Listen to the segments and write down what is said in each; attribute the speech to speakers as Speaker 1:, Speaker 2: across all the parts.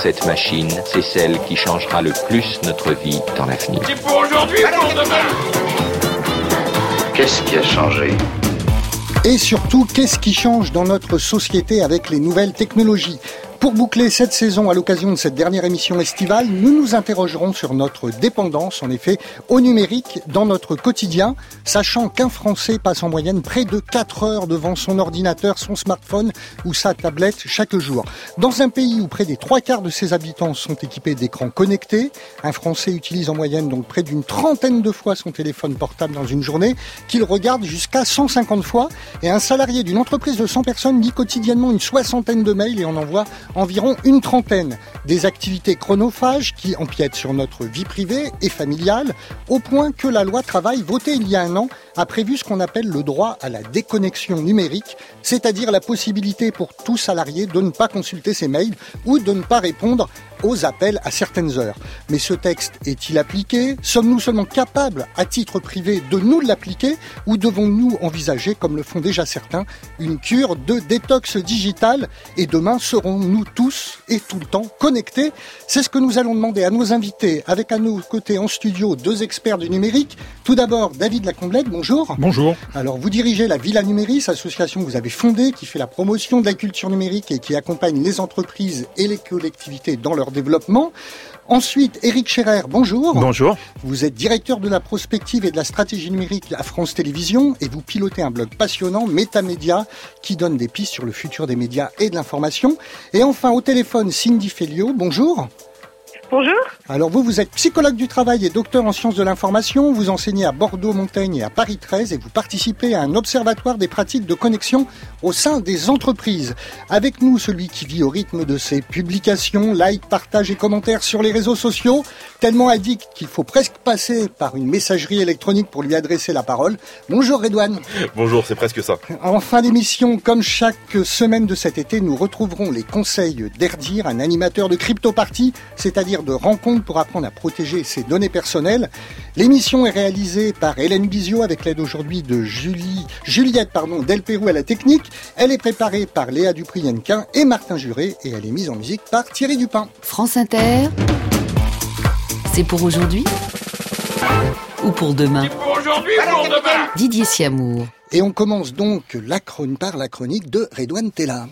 Speaker 1: cette machine, c'est celle qui changera le plus notre vie dans l'avenir.
Speaker 2: C'est pour aujourd'hui ou pour demain ?
Speaker 3: Qu'est-ce qui a changé ?
Speaker 4: Et surtout, qu'est-ce qui change dans notre société avec les nouvelles technologies ? Pour boucler cette saison à l'occasion de cette dernière émission estivale, nous nous interrogerons sur notre dépendance, en effet, au numérique dans notre quotidien, sachant qu'un Français passe en moyenne près de 4 heures devant son ordinateur, son smartphone ou sa tablette chaque jour. Dans un pays où près des 3/4 de ses habitants sont équipés d'écrans connectés, un Français utilise en moyenne donc près d'une 30aine de fois son téléphone portable dans une journée, qu'il regarde jusqu'à 150 fois, et un salarié d'une entreprise de 100 personnes lit quotidiennement une 60aine de mails et en envoie environ une 30aine. Des activités chronophages qui empiètent sur notre vie privée et familiale, au point que la loi travail votée il y a un an a prévu ce qu'on appelle le droit à la déconnexion numérique, c'est-à-dire la possibilité pour tout salarié de ne pas consulter ses mails ou de ne pas répondre aux appels à certaines heures. Mais ce texte est-il appliqué ? Sommes-nous seulement capables, à titre privé, de nous l'appliquer, ou devons-nous envisager, comme le font déjà certains, une cure de détox digital ? Et demain, serons-nous tous et tout le temps connectés ? C'est ce que nous allons demander à nos invités, avec à nos côtés en studio 2 experts du numérique. Tout d'abord, David Lacomblette, bonjour.
Speaker 5: Bonjour.
Speaker 4: Alors, vous dirigez la Villa Numéris, association que vous avez fondée, qui fait la promotion de la culture numérique et qui accompagne les entreprises et les collectivités dans leur développement. Ensuite, Éric Scherer, bonjour.
Speaker 5: Bonjour.
Speaker 4: Vous êtes directeur de la prospective et de la stratégie numérique à France Télévisions et vous pilotez un blog passionnant, Métamédia, qui donne des pistes sur le futur des médias et de l'information. Et enfin, au téléphone, Cindy Fellio, bonjour.
Speaker 6: Bonjour.
Speaker 4: Alors vous êtes psychologue du travail et docteur en sciences de l'information, vous enseignez à Bordeaux-Montaigne et à Paris 13 et vous participez à un observatoire des pratiques de connexion au sein des entreprises. Avec nous, celui qui vit au rythme de ses publications, likes, partages et commentaires sur les réseaux sociaux, tellement addict qu'il faut presque passer par une messagerie électronique pour lui adresser la parole. Bonjour Redouane.
Speaker 5: Bonjour, c'est presque ça.
Speaker 4: En fin d'émission, comme chaque semaine de cet été, nous retrouverons les conseils d'Erdir, un animateur de Crypto Party, c'est-à-dire de rencontres pour apprendre à protéger ses données personnelles. L'émission est réalisée par Hélène Bizio avec l'aide aujourd'hui de Juliette Delpérou à la technique. Elle est préparée par Léa Dupri-Yenquin et Martin Juré et elle est mise en musique par Thierry Dupin.
Speaker 7: France Inter, c'est pour aujourd'hui ou pour demain ?
Speaker 2: C'est pour aujourd'hui ou pour demain ?
Speaker 7: Didier Siamour.
Speaker 4: Et on commence donc par la chronique de Redouane Tella.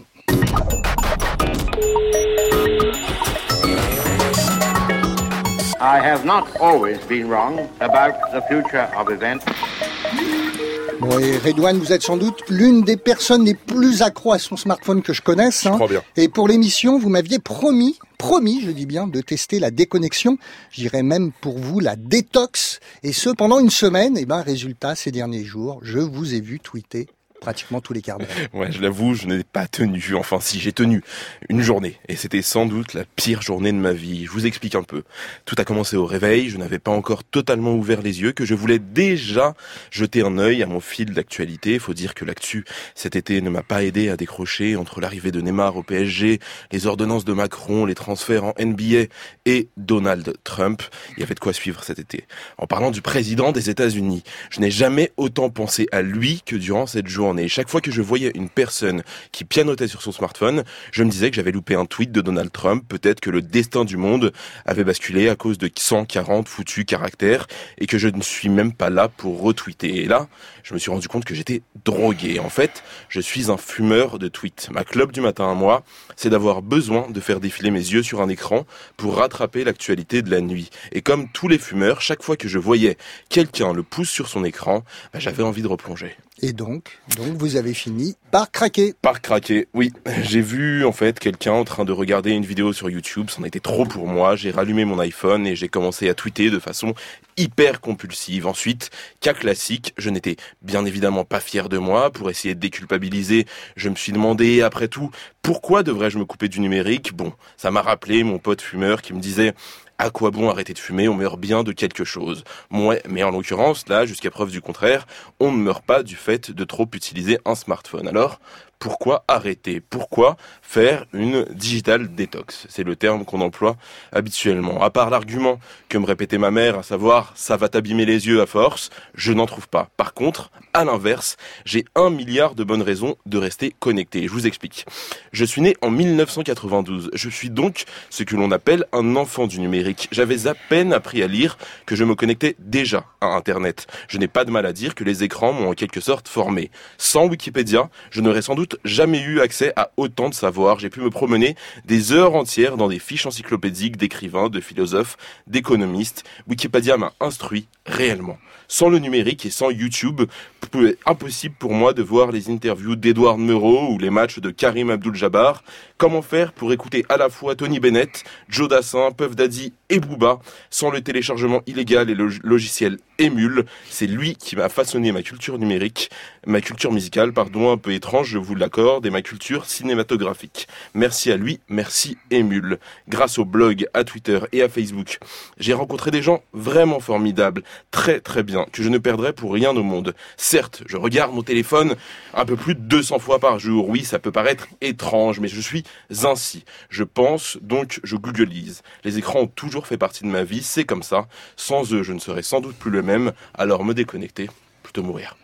Speaker 3: I have not always been wrong about the future of events.
Speaker 4: Bon, et Redouane, vous êtes sans doute l'une des personnes les plus accros à son smartphone que je connaisse.
Speaker 5: Je crois bien.
Speaker 4: Et pour l'émission, vous m'aviez promis, je dis bien, de tester la déconnexion. Je dirais même pour vous la détox. Et ce, pendant une semaine. Et résultat, ces derniers jours, je vous ai vu tweeter pratiquement tous les quarts d'heure.
Speaker 5: Ouais, je l'avoue, je n'ai pas tenu. Enfin, si, j'ai tenu une journée. Et c'était sans doute la pire journée de ma vie. Je vous explique un peu. Tout a commencé au réveil. Je n'avais pas encore totalement ouvert les yeux que je voulais déjà jeter un œil à mon fil d'actualité. Faut dire que l'actu, cet été, ne m'a pas aidé à décrocher entre l'arrivée de Neymar au PSG, les ordonnances de Macron, les transferts en NBA et Donald Trump. Il y avait de quoi suivre cet été. En parlant du président des États-Unis, je n'ai jamais autant pensé à lui que durant cette journée. Chaque fois que je voyais une personne qui pianotait sur son smartphone, je me disais que j'avais loupé un tweet de Donald Trump, peut-être que le destin du monde avait basculé à cause de 140 foutus caractères et que je ne suis même pas là pour retweeter. Et là, je me suis rendu compte que j'étais drogué. En fait, je suis un fumeur de tweets. Ma clope du matin à moi, c'est d'avoir besoin de faire défiler mes yeux sur un écran pour rattraper l'actualité de la nuit. Et comme tous les fumeurs, chaque fois que je voyais quelqu'un le pouce sur son écran, j'avais envie de replonger.
Speaker 4: Et donc, vous avez fini par craquer.
Speaker 5: Par craquer, oui. J'ai vu en fait quelqu'un en train de regarder une vidéo sur YouTube, c'en était trop pour moi, j'ai rallumé mon iPhone et j'ai commencé à tweeter de façon hyper compulsive. Ensuite, cas classique, je n'étais bien évidemment pas fier de moi. Pour essayer de déculpabiliser, je me suis demandé, après tout, pourquoi devrais-je me couper du numérique ? Bon, ça m'a rappelé mon pote fumeur qui me disait « À quoi bon arrêter de fumer ? On meurt bien de quelque chose. » Ouais, mais en l'occurrence, là, jusqu'à preuve du contraire, on ne meurt pas du fait de trop utiliser un smartphone. Alors, Pourquoi arrêter? Pourquoi faire une digital détox? C'est le terme qu'on emploie habituellement. À part l'argument que me répétait ma mère, à savoir « ça va t'abîmer les yeux à force », je n'en trouve pas. Par contre, à l'inverse, j'ai 1 milliard de bonnes raisons de rester connecté. Je vous explique. Je suis né en 1992. Je suis donc ce que l'on appelle un enfant du numérique. J'avais à peine appris à lire que je me connectais déjà à Internet. Je n'ai pas de mal à dire que les écrans m'ont en quelque sorte formé. Sans Wikipédia, je n'aurais sans doute jamais eu accès à autant de savoir. J'ai pu me promener des heures entières dans des fiches encyclopédiques d'écrivains, de philosophes, d'économistes. Wikipédia m'a instruit réellement. Sans le numérique et sans YouTube, impossible pour moi de voir les interviews d'Edouard Meurot ou les matchs de Karim Abdul-Jabbar. Comment faire pour écouter à la fois Tony Bennett, Joe Dassin, Puff Daddy et Booba sans le téléchargement illégal et le logiciel Emule? C'est lui qui m'a façonné ma culture numérique, ma culture musicale, un peu étrange, je vous l'accorde, et ma culture cinématographique. Merci à lui, merci Emule. Grâce au blog, à Twitter et à Facebook, j'ai rencontré des gens vraiment formidables, très très bien, que je ne perdrai pour rien au monde. Certes, je regarde mon téléphone un peu plus de 200 fois par jour. Oui, ça peut paraître étrange, mais je suis ainsi. Je pense, donc je googleise. Les écrans ont toujours fait partie de ma vie, c'est comme ça. Sans eux, je ne serais sans doute plus le même. Alors me déconnecter, plutôt mourir.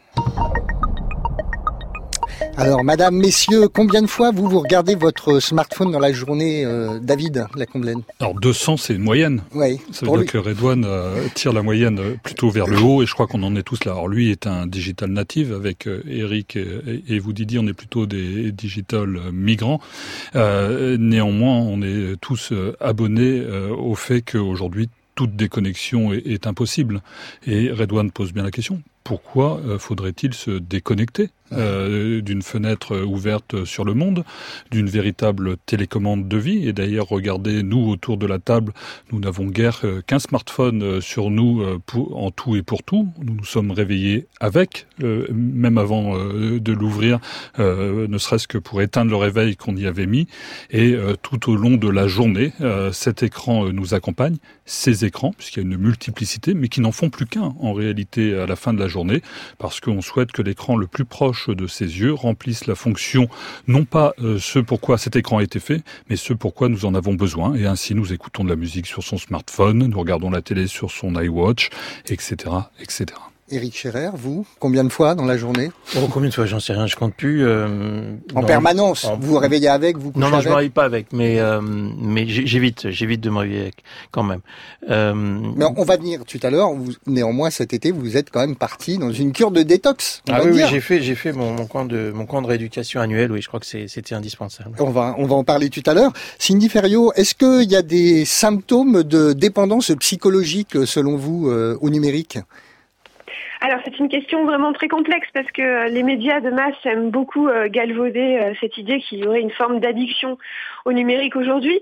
Speaker 4: Alors, madame, messieurs, combien de fois vous regardez votre smartphone dans la journée, David Lacomblaine?
Speaker 6: Alors 200, c'est une moyenne.
Speaker 4: Oui.
Speaker 6: Ça veut dire que Redouane tire la moyenne plutôt vers le haut, et je crois qu'on en est tous là. Alors lui est un digital native, avec Eric et vous Didier, on est plutôt des digital migrants. Néanmoins, on est tous abonnés au fait qu'aujourd'hui, toute déconnexion est impossible. Et Redouane pose bien la question. Pourquoi faudrait-il se déconnecter d'une fenêtre ouverte sur le monde, d'une véritable télécommande de vie? Et d'ailleurs, regardez, nous, autour de la table, nous n'avons guère qu'un smartphone sur nous en tout et pour tout. Nous nous sommes réveillés avec, même avant de l'ouvrir, ne serait-ce que pour éteindre le réveil qu'on y avait mis. Et tout au long de la journée, cet écran nous accompagne, ces écrans, puisqu'il y a une multiplicité, mais qui n'en font plus qu'un, en réalité, à la fin de la journée, parce qu'on souhaite que l'écran le plus proche de ses yeux remplisse la fonction, non pas ce pourquoi cet écran a été fait, mais ce pourquoi nous en avons besoin. Et ainsi, nous écoutons de la musique sur son smartphone, nous regardons la télé sur son iWatch, etc., etc.
Speaker 4: Éric Scherer, vous, combien de fois dans la journée?
Speaker 8: Combien de fois? J'en sais rien, je compte plus.
Speaker 4: En permanence? Vous vous réveillez avec, vous couchez
Speaker 8: Non,
Speaker 4: avec?
Speaker 8: je me réveille pas avec, mais j'évite de me réveiller avec, quand même.
Speaker 4: Mais on va venir tout à l'heure. Néanmoins, cet été, vous êtes quand même parti dans une cure de détox.
Speaker 8: Oui, j'ai fait mon camp de rééducation annuel. Oui, je crois que c'était indispensable.
Speaker 4: On va en parler tout à l'heure. Cindy Ferriot, est-ce qu'il y a des symptômes de dépendance psychologique, selon vous, au numérique?
Speaker 9: Alors c'est une question vraiment très complexe parce que les médias de masse aiment beaucoup galvauder cette idée qu'il y aurait une forme d'addiction au numérique aujourd'hui,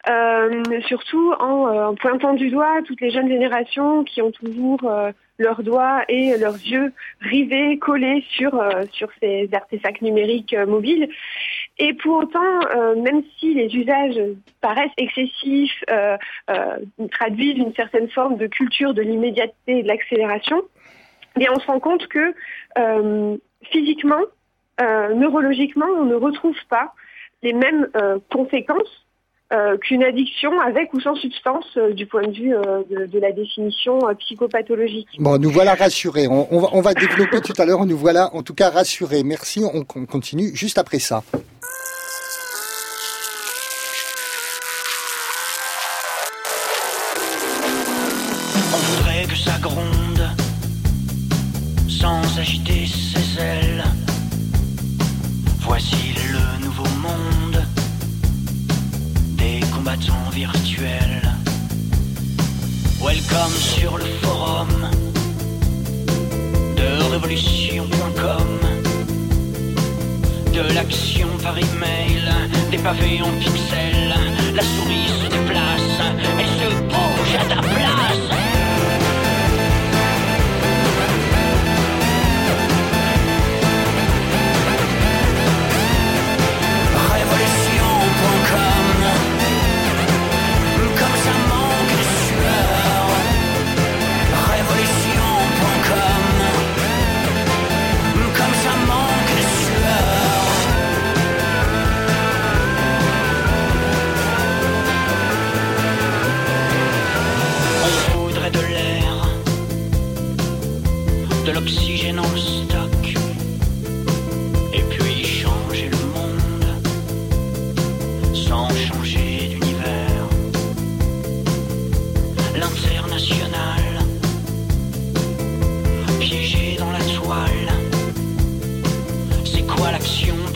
Speaker 9: surtout en pointant du doigt toutes les jeunes générations qui ont toujours leurs doigts et leurs yeux rivés, collés sur ces artefacts numériques mobiles. Et pour autant, même si les usages paraissent excessifs, traduisent une certaine forme de culture de l'immédiateté et de l'accélération, et on se rend compte que physiquement, neurologiquement, on ne retrouve pas les mêmes conséquences qu'une addiction avec ou sans substance du point de vue de la définition psychopathologique.
Speaker 4: Bon, nous voilà rassurés. On va développer tout à l'heure. Nous voilà en tout cas rassurés. Merci. On continue juste après ça.
Speaker 10: On voudrait que ça gronde sans agiter ses ailes. Voici le nouveau monde des combattants virtuels. Welcome sur le forum de révolution.com, de l'action par email, des pavés en pixels. La souris se déplace, elle se bouge à ta place.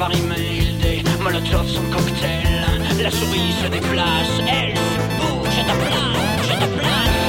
Speaker 10: par email des molotovs sans cocktail. La souris se déplace, elle se bouge à ta place, à ta place.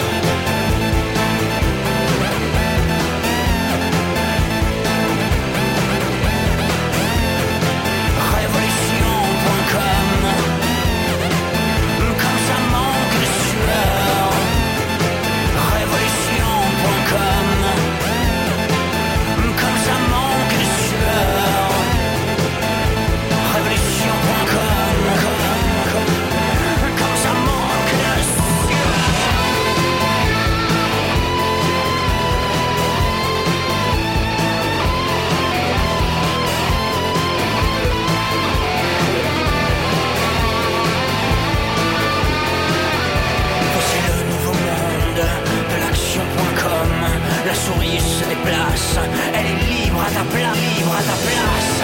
Speaker 10: La souris se déplace, elle est libre à ta place, libre à ta place.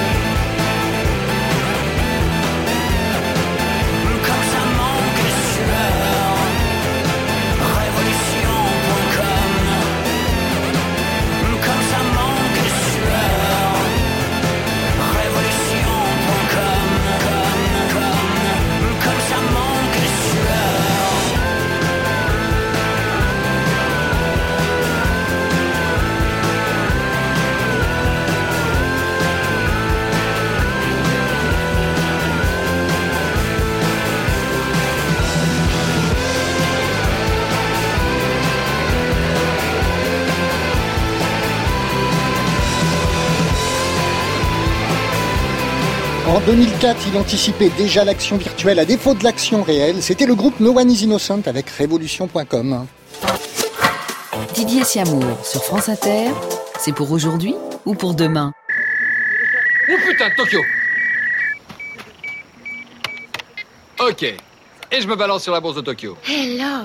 Speaker 10: Comme ça manque de sueur. Révolution.com. Comme ça manque de sueur. Révolution.com. Comme ça manque de sueur.
Speaker 4: En 2004, il anticipait déjà l'action virtuelle à défaut de l'action réelle. C'était le groupe No One Is Innocent avec Révolution.com.
Speaker 7: Didier Siamour sur France Inter, c'est pour aujourd'hui ou pour demain?
Speaker 2: Oh putain, Tokyo. Ok. Et je me balance sur la bourse de Tokyo.
Speaker 11: Hello.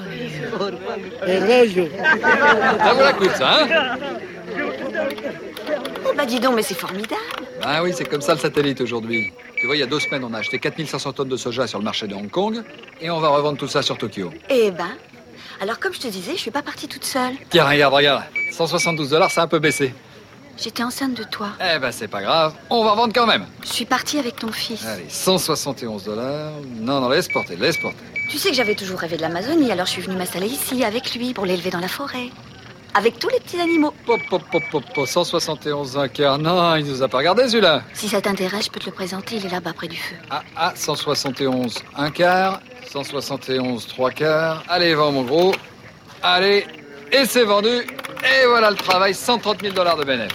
Speaker 2: Ça vous la coûte, ça, hein?
Speaker 11: Oh bah dis donc, mais c'est formidable.
Speaker 2: Ah oui, c'est comme ça le satellite aujourd'hui. Tu vois, il y a 2 semaines, on a acheté 4500 tonnes de soja sur le marché de Hong Kong et on va revendre tout ça sur Tokyo.
Speaker 11: Eh ben, alors comme je te disais, je suis pas partie toute seule.
Speaker 2: Tiens, regarde. 172$, ça a un peu baissé.
Speaker 11: J'étais enceinte de toi.
Speaker 2: Eh ben, c'est pas grave. On va revendre quand même.
Speaker 11: Je suis partie avec ton fils.
Speaker 2: Allez, 171$. Non, laisse porter.
Speaker 11: Tu sais que j'avais toujours rêvé de l'Amazonie, alors je suis venue m'installer ici avec lui pour l'élever dans la forêt. Avec tous les petits animaux.
Speaker 2: 171 un quart. Non, il nous a pas regardé celui-là.
Speaker 11: Si ça t'intéresse, je peux te le présenter, il est là-bas près du feu.
Speaker 2: 171 un quart, 171 3 quarts. Allez, vends mon gros. Allez, et c'est vendu. Et voilà le travail, 130 000$ de bénéfice.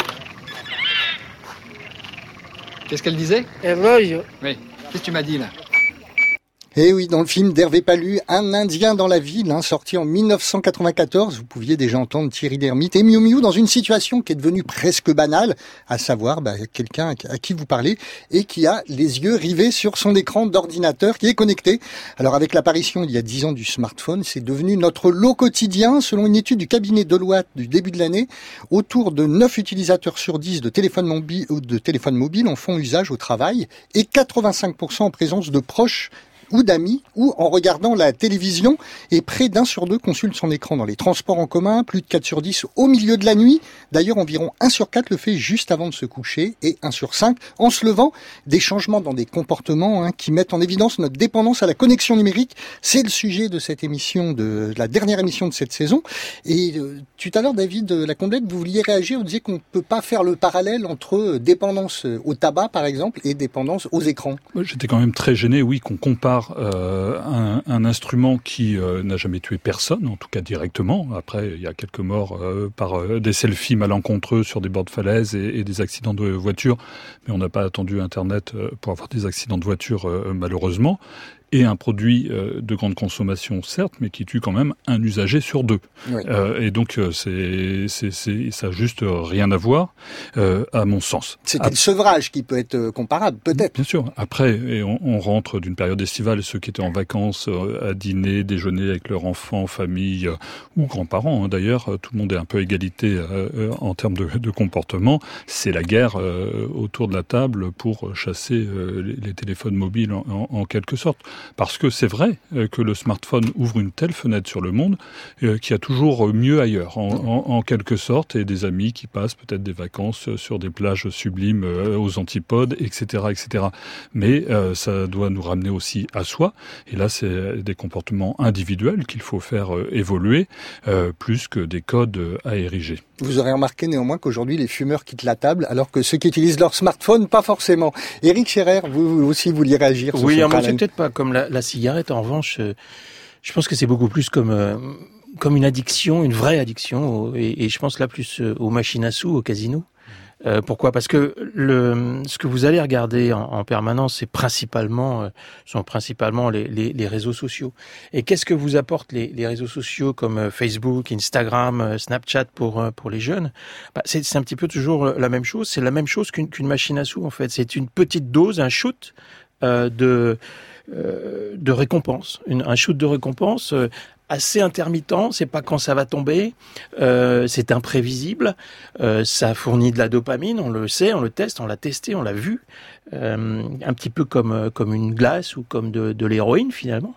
Speaker 2: Qu'est-ce qu'elle disait? Oui, qu'est-ce que tu m'as dit là?
Speaker 4: Et oui, dans le film d'Hervé Palu, Un Indien dans la ville, sorti en 1994, vous pouviez déjà entendre Thierry Lhermitte et Miu Miu dans une situation qui est devenue presque banale, à savoir quelqu'un à qui vous parlez et qui a les yeux rivés sur son écran d'ordinateur qui est connecté. Alors avec l'apparition il y a 10 ans du smartphone, c'est devenu notre lot quotidien. Selon une étude du cabinet Deloitte du début de l'année, autour de 9 utilisateurs sur 10 de téléphones mobiles en font usage au travail et 85% en présence de proches ou d'amis, ou en regardant la télévision, et près d'1 sur 2 consulte son écran dans les transports en commun, plus de 4 sur 10 au milieu de la nuit. D'ailleurs, environ 1 sur 4 le fait juste avant de se coucher, et 1 sur 5 en se levant. Des changements dans des comportements qui mettent en évidence notre dépendance à la connexion numérique. C'est le sujet de cette émission, de la dernière émission de cette saison. Et tout à l'heure, David Lacomblette, vous vouliez réagir, vous disiez qu'on ne peut pas faire le parallèle entre dépendance au tabac, par exemple, et dépendance aux écrans.
Speaker 6: J'étais quand même très gêné, oui, qu'on compare un instrument qui n'a jamais tué personne, en tout cas directement. Après, il y a quelques morts par des selfies malencontreux sur des bords de falaise et des accidents de voiture, mais on n'a pas attendu Internet pour avoir des accidents de voiture, malheureusement. Et un produit de grande consommation, certes, mais qui tue quand même un usager sur 2. Oui. Et donc, ça a juste rien à voir, à mon sens.
Speaker 4: C'était le sevrage qui peut être comparable, peut-être.
Speaker 6: Bien sûr. Après, et on rentre d'une période estivale, et ceux qui étaient en vacances, à dîner, déjeuner avec leurs enfants, famille, ou grands-parents, d'ailleurs, tout le monde est un peu égalité en termes de comportement. C'est la guerre autour de la table pour chasser les téléphones mobiles en quelque sorte. parce que c'est vrai que le smartphone ouvre une telle fenêtre sur le monde qu'il y a toujours mieux ailleurs, en quelque sorte, et des amis qui passent peut-être des vacances sur des plages sublimes aux antipodes, etc., etc. Mais ça doit nous ramener aussi à soi, et là c'est des comportements individuels qu'il faut faire évoluer, plus que des codes à ériger.
Speaker 4: Vous aurez remarqué néanmoins qu'aujourd'hui les fumeurs quittent la table, alors que ceux qui utilisent leur smartphone, pas forcément. Éric Scherer, vous aussi vouliez réagir sur
Speaker 8: Oui,
Speaker 4: ce
Speaker 8: moi c'est peut-être pas comme la cigarette. En revanche, je pense que c'est beaucoup plus comme une addiction, une vraie addiction, et je pense là plus aux machines à sous, au casino. Pourquoi ? Parce que ce que vous allez regarder en permanence, sont principalement les réseaux sociaux. Et qu'est-ce que vous apportent les réseaux sociaux comme Facebook, Instagram, Snapchat pour les jeunes ? C'est un petit peu toujours la même chose. C'est la même chose qu'une machine à sous en fait. C'est une petite dose, un shoot de récompense, un shoot de récompense. Assez intermittent, c'est pas quand ça va tomber, c'est imprévisible, ça fournit de la dopamine, on le sait, on le teste, on l'a testé, on l'a vu, un petit peu comme une glace ou comme de l'héroïne finalement.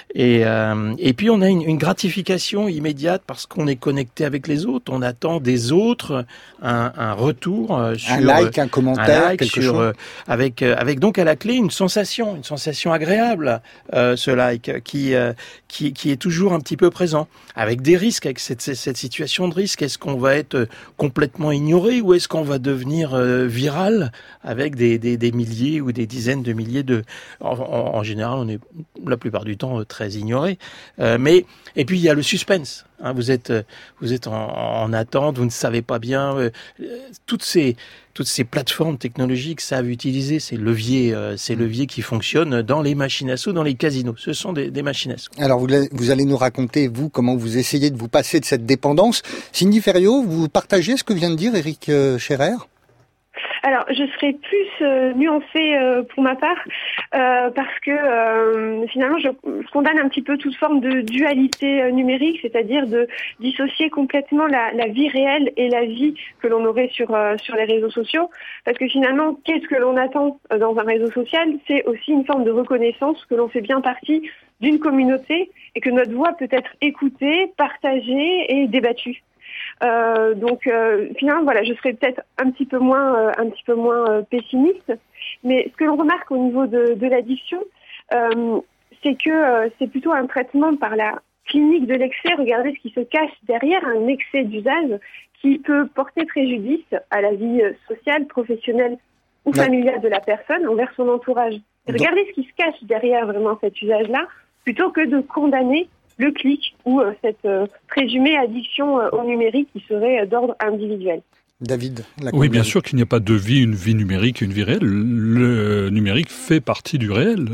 Speaker 8: Et puis on a une gratification immédiate parce qu'on est connecté avec les autres, on attend des autres un retour sur
Speaker 4: un like, un commentaire, quelque chose,
Speaker 8: avec donc à la clé une sensation agréable, ce like qui est toujours un petit peu présent, avec des risques, avec cette situation de risque. Est-ce qu'on va être complètement ignoré ou est-ce qu'on va devenir viral avec des milliers ou des dizaines de milliers en général, on est la plupart du temps très ignoré. Et puis il y a le suspense. Hein, vous êtes en attente, vous ne savez pas bien. Toutes ces plateformes technologiques savent utiliser ces leviers qui fonctionnent dans les machines à sous, dans les casinos. Ce sont des machines à sous.
Speaker 4: Alors vous allez nous raconter, vous, comment vous essayez de vous passer de cette dépendance. Cindy Ferriot, vous partagez ce que vient de dire Éric Scherer ?
Speaker 9: Alors, je serais plus nuancée pour ma part, parce que finalement, je condamne un petit peu toute forme de dualité numérique, c'est-à-dire de dissocier complètement la vie réelle et la vie que l'on aurait sur les réseaux sociaux. Parce que finalement, qu'est-ce que l'on attend dans un réseau social ? C'est aussi une forme de reconnaissance que l'on fait bien partie d'une communauté et que notre voix peut être écoutée, partagée et débattue. Donc finalement voilà, je serais peut-être un petit peu moins pessimiste, mais ce que l'on remarque au niveau de l'addiction, c'est que c'est plutôt un traitement par la clinique de l'excès. Regardez ce qui se cache derrière un excès d'usage qui peut porter préjudice à la vie sociale, professionnelle ou familiale de la personne envers son entourage. Et regardez ce qui se cache derrière vraiment cet usage-là, plutôt que de condamner le clic ou cette présumée addiction au numérique qui serait d'ordre individuel.
Speaker 4: David,
Speaker 6: oui, bien sûr qu'il n'y a pas de vie, une vie numérique et une vie réelle. Le numérique fait partie du réel,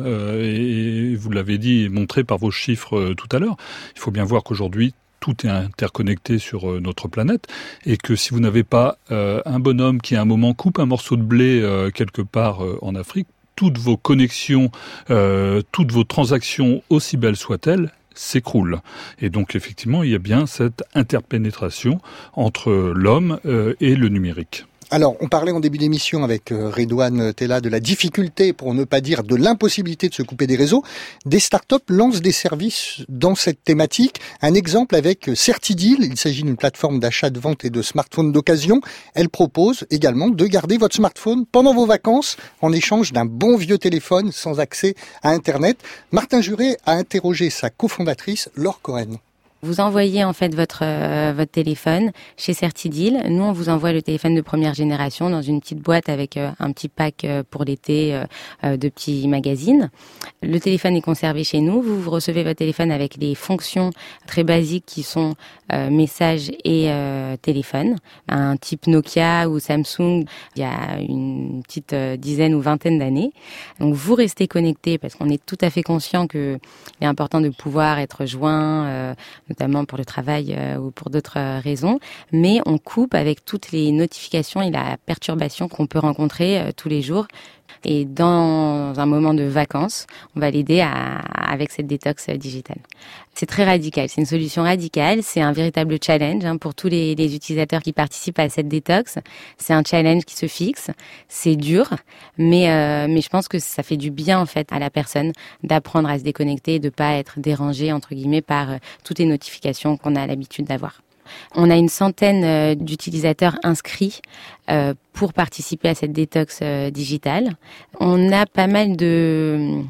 Speaker 6: et vous l'avez dit et montré par vos chiffres tout à l'heure. Il faut bien voir qu'aujourd'hui, tout est interconnecté sur notre planète, et que si vous n'avez pas un bonhomme qui à un moment coupe un morceau de blé quelque part en Afrique, toutes vos connexions, toutes vos transactions, aussi belles soient-elles, s'écroule. Et donc effectivement, il y a bien cette interpénétration entre l'homme et le numérique.
Speaker 4: Alors, on parlait en début d'émission avec Redouane Tella de la difficulté, pour ne pas dire de l'impossibilité de se couper des réseaux. Des startups lancent des services dans cette thématique. Un exemple avec Certideal, il s'agit d'une plateforme d'achat, de vente et de smartphones d'occasion. Elle propose également de garder votre smartphone pendant vos vacances en échange d'un bon vieux téléphone sans accès à Internet. Martin Juret a interrogé sa cofondatrice, Laure Cohen.
Speaker 12: Vous envoyez en fait votre téléphone chez Certideal. Nous, on vous envoie le téléphone de première génération dans une petite boîte avec un petit pack pour l'été de petits magazines. Le téléphone est conservé chez nous. Vous recevez votre téléphone avec les fonctions très basiques qui sont messages et téléphone. Un type Nokia ou Samsung il y a une petite dizaine ou vingtaine d'années. Donc vous restez connecté parce qu'on est tout à fait conscient qu'il est important de pouvoir être joint, notamment pour le travail ou pour d'autres raisons, mais on coupe avec toutes les notifications et la perturbation qu'on peut rencontrer tous les jours, Et dans un moment de vacances, on va l'aider avec cette détox digitale. C'est très radical, c'est une solution radicale, c'est un véritable challenge pour tous les utilisateurs qui participent à cette détox. C'est un challenge qui se fixe, c'est dur, mais je pense que ça fait du bien en fait à la personne d'apprendre à se déconnecter et de pas être dérangé entre guillemets par toutes les notifications qu'on a l'habitude d'avoir. On a une centaine d'utilisateurs inscrits pour participer à cette détox digitale. On a pas mal de,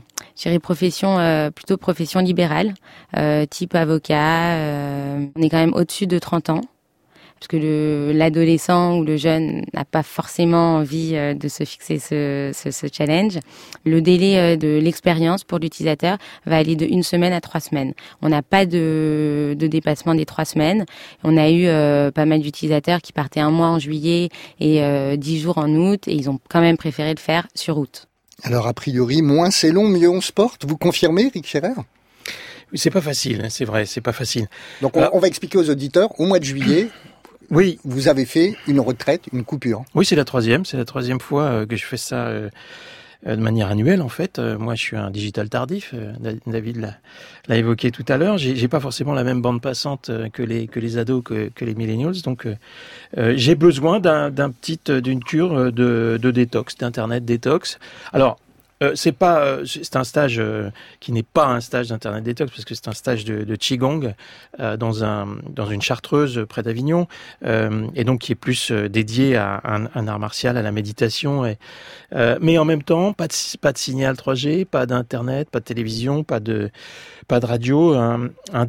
Speaker 12: plutôt profession libérale, type avocat. On est quand même au-dessus de 30 ans. Parce que l'adolescent ou le jeune n'a pas forcément envie de se fixer ce challenge. Le délai de l'expérience pour l'utilisateur va aller de 1 semaine à 3 semaines. On n'a pas de dépassement des 3 semaines. On a eu pas mal d'utilisateurs qui partaient 1 mois en juillet et 10 jours en août, et ils ont quand même préféré le faire sur août.
Speaker 4: Alors a priori, moins c'est long, mieux on se porte. Vous confirmez, Eric Scherer ?
Speaker 8: C'est pas facile, c'est vrai, c'est pas facile.
Speaker 4: Donc on va expliquer aux auditeurs, au mois de juillet, oui, vous avez fait une retraite, une coupure.
Speaker 8: Oui, c'est la troisième fois que je fais ça de manière annuelle en fait. Moi, je suis un digital tardif. David l'a évoqué tout à l'heure. J'ai pas forcément la même bande passante que les ados, que les millennials. Donc, j'ai besoin d'une cure de détox, d'internet détox. Alors, c'est un stage qui n'est pas un stage d'internet détox, parce que c'est un stage de qigong dans une chartreuse près d'Avignon, et donc qui est plus dédié à un art martial, à la méditation, mais en même temps pas de signal 3G, pas d'internet, pas de télévision, pas de radio, un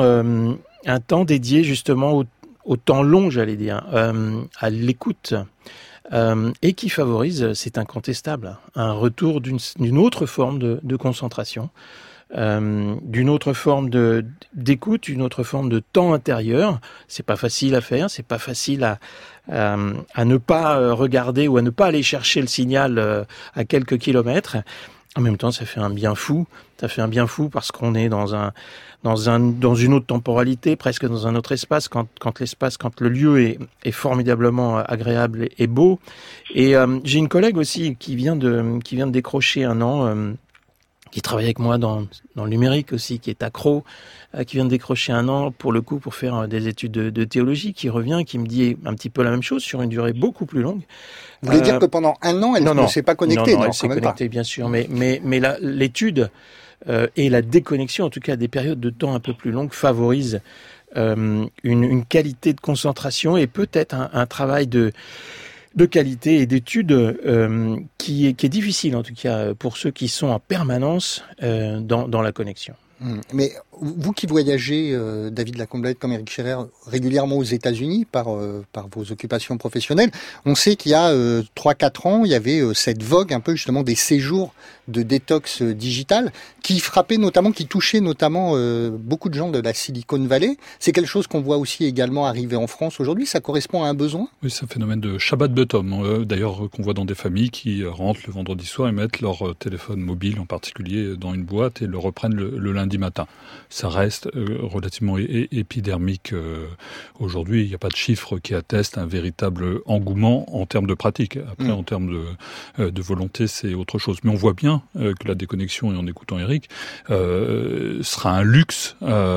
Speaker 8: temps dédié justement au temps long, j'allais dire, à l'écoute. Et qui favorise, c'est incontestable, un retour d'une autre forme de concentration, d'une autre forme d'écoute, une autre forme de temps intérieur. C'est pas facile à faire, c'est pas facile à ne pas regarder ou à ne pas aller chercher le signal à quelques kilomètres. En même temps, ça fait un bien fou. Ça fait un bien fou parce qu'on est dans une autre temporalité, presque dans un autre espace, quand le lieu est formidablement agréable et beau. Et j'ai une collègue aussi qui vient de décrocher un an, qui travaille avec moi dans le numérique aussi, qui est accro, qui vient de décrocher un an pour faire des études de théologie, qui revient, qui me dit un petit peu la même chose sur une durée beaucoup plus longue.
Speaker 4: Vous voulez dire que pendant un an, elle ne s'est pas connectée?
Speaker 8: Non, elle s'est connectée, bien sûr, mais l'étude et la déconnexion, en tout cas des périodes de temps un peu plus longues, favorise une qualité de concentration et peut-être un travail de qualité et d'étude qui est difficile, en tout cas pour ceux qui sont en permanence dans la connexion.
Speaker 4: Mais vous qui voyagez, David Lacomblette, comme Eric Scherer, régulièrement aux États-Unis par vos occupations professionnelles, on sait qu'il y a 3-4 ans, il y avait cette vogue un peu justement des séjours de détox digital qui touchait notamment beaucoup de gens de la Silicon Valley. C'est quelque chose qu'on voit aussi également arriver en France aujourd'hui. Ça correspond à un besoin?
Speaker 6: Oui, c'est un phénomène de Shabbat bottom, d'ailleurs qu'on voit dans des familles qui rentrent le vendredi soir et mettent leur téléphone mobile en particulier dans une boîte et le reprennent le lundi matin. Ça reste relativement épidermique aujourd'hui. Il n'y a pas de chiffres qui attestent un véritable engouement en termes de pratique. Après, en termes de volonté, c'est autre chose. Mais on voit bien que la déconnexion, et en écoutant Eric, sera un luxe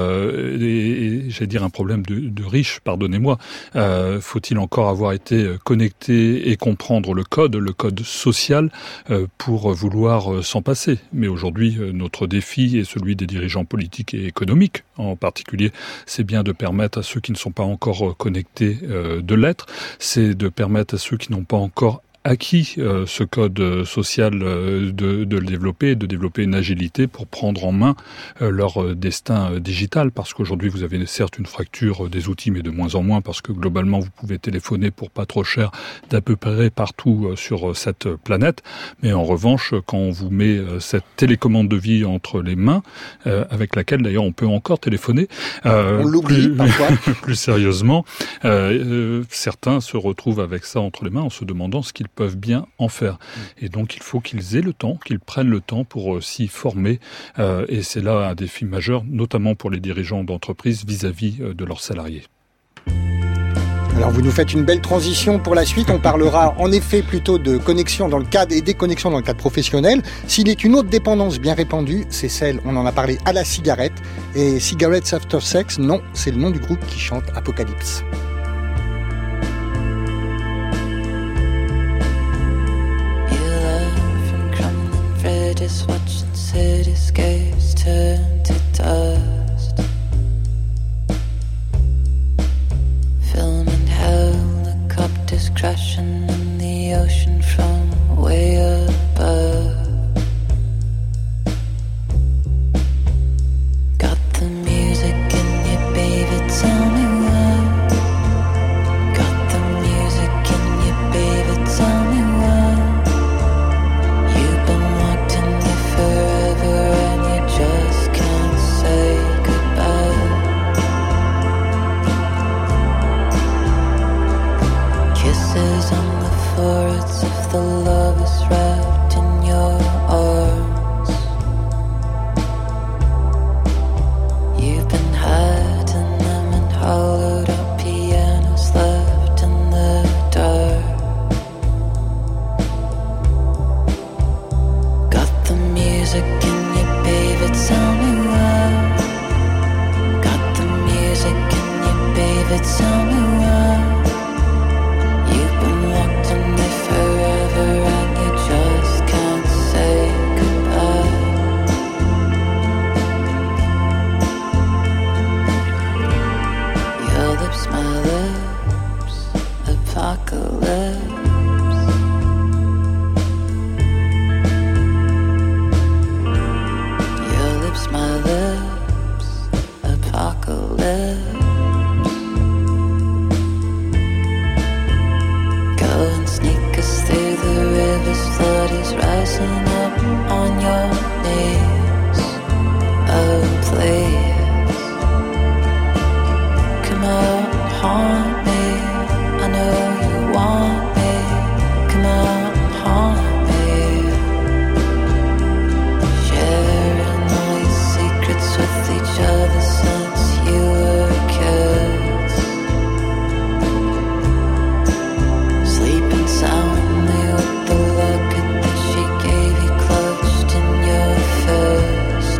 Speaker 6: et j'allais dire un problème de riche, pardonnez-moi. Faut-il encore avoir été connecté et comprendre le code social pour vouloir s'en passer? Mais aujourd'hui, notre défi est celui des dirigeants politiques et économiques en particulier, c'est bien de permettre à ceux qui ne sont pas encore connectés de l'être, c'est de permettre à ceux qui n'ont pas encore acquis ce code social de le développer et de développer une agilité pour prendre en main leur destin digital, parce qu'aujourd'hui vous avez certes une fracture des outils, mais de moins en moins, parce que globalement vous pouvez téléphoner pour pas trop cher d'à peu près partout sur cette planète, mais en revanche quand on vous met cette télécommande de vie entre les mains, avec laquelle d'ailleurs on peut encore téléphoner,
Speaker 4: on l'oublie parfois.
Speaker 6: Plus sérieusement, certains se retrouvent avec ça entre les mains en se demandant ce qu'ils peuvent bien en faire. Et donc il faut qu'ils aient le temps, qu'ils prennent le temps pour s'y former. Et c'est là un défi majeur, notamment pour les dirigeants d'entreprise vis-à-vis de leurs salariés.
Speaker 4: Alors vous nous faites une belle transition pour la suite. On parlera en effet plutôt de connexion dans le cadre et déconnexion dans le cadre professionnel. S'il est une autre dépendance bien répandue, c'est celle, on en a parlé, à la cigarette. Et Cigarettes After Sex, non, c'est le nom du groupe qui chante Apocalypse.
Speaker 13: Just watching cityscapes turn to dust, filming helicopters crashing in the ocean from way above. Got the music in you, baby, tell me why. Got the music in you, baby, tell me why. You've been locked in me forever and you just can't say goodbye. Kisses on the foreheads of the lovers wrapped in your arms. You've been hiding them in hollowed out pianos left in the dark. Got the music in you, baby, tell me why. Got the music in you, baby, tell me why. You've been locked in me forever and you just can't say goodbye. Your lips, my lips, apocalypse. Your lips, my lips, apocalypse. Go and sneak us through the rivers, flood is rising up on your knees. Oh, please, come out and haunt me. I know you want me. Come out and haunt me. Sharing all your secrets with each other since you were kids. Sleeping soundly with the locket that she gave you clutched in your fist.